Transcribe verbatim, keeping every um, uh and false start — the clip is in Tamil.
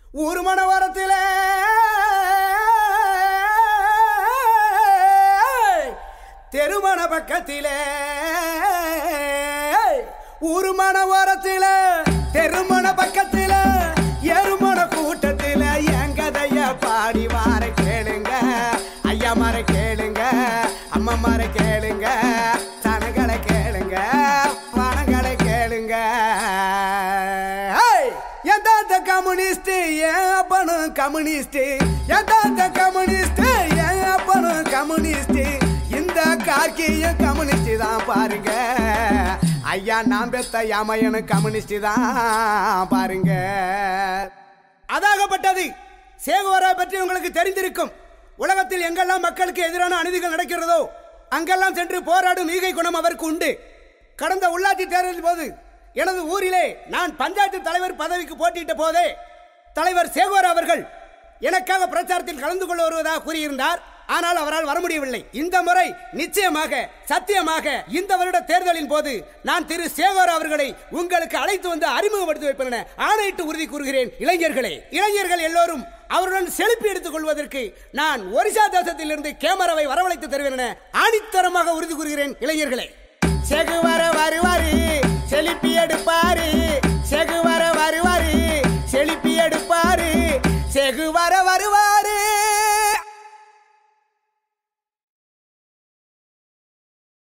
ஊர் மணவரத்திலே தெருமண பக்கத்திலே ஊர் மணவரத்திலே தெருமண பக்கத்திலே எருமண கூட்டத்திலே என் கதைய பாடி வார கேளுங்க, ஐயா மாற கேளுங்க, அம்மா மாற கேளுங்க, சனங்களை கேளுங்க, பணங்களை கேளுங்க. எதாந்த கம்யூனிஸ்ட் என் அப்பனும் கம்யூனிஸ்ட், எதாந்த கம்யூனிஸ்ட் என் அப்பனும் கம்யூனிஸ்ட், இந்த கார்கியும் கம்யூனிஸ்ட் தான் பாருங்க. ஐயா நான் பெத்த யாமையனு கம்யூனிஸ்ட் தான் பாருங்க. அதாகப்பட்டது சேகுவாரா பற்றி உங்களுக்கு தெரிந்திருக்கும். உலகத்தில் எங்கெல்லாம் மக்களுக்கு எதிரான அநீதிகள் நடக்கிறதோ அங்கெல்லாம் சென்று போராடும் ஈகை குணம் அவருக்கு உண்டு. கடந்த உள்ளாட்சி தேர்தலின் போது எனது ஊரிலே நான் பஞ்சாயத்து தலைவர் பதவிக்கு போட்டியிட்ட போதே தலைவர் சேகுவாரா அவர்கள் எனக்காக பிரச்சாரத்தில் கலந்து கொள்ள வருவதாக கூறியிருந்தார். ஆனால் அவரால் வர முடியவில்லை. இந்த முறை நிச்சயமாக சத்தியமாக இந்த வருட தேர்தலின் போது நான் திரு சேகுவாரா அவர்களை உங்களுக்கு அழைத்து வந்து அறிமுகப்படுத்தி வைப்பேன் என ஆணையிட்டு உறுதி கூறுகிறேன். இளைஞர்களே, இளைஞர்கள் எல்லோரும் அவருடன் செல்ஃபி எடுத்துக் கொள்வதற்கு நான் ஒரிசா தேசத்தில் இருந்து கேமராவை வரவழைத்து தருவேன் என ஆணித்தரமாக உறுதி கூறுகிறேன். இளைஞர்களே, சேகுவாரா வருவாரு, செல்ஃபி எடுப்பாரு, சேகுவாரா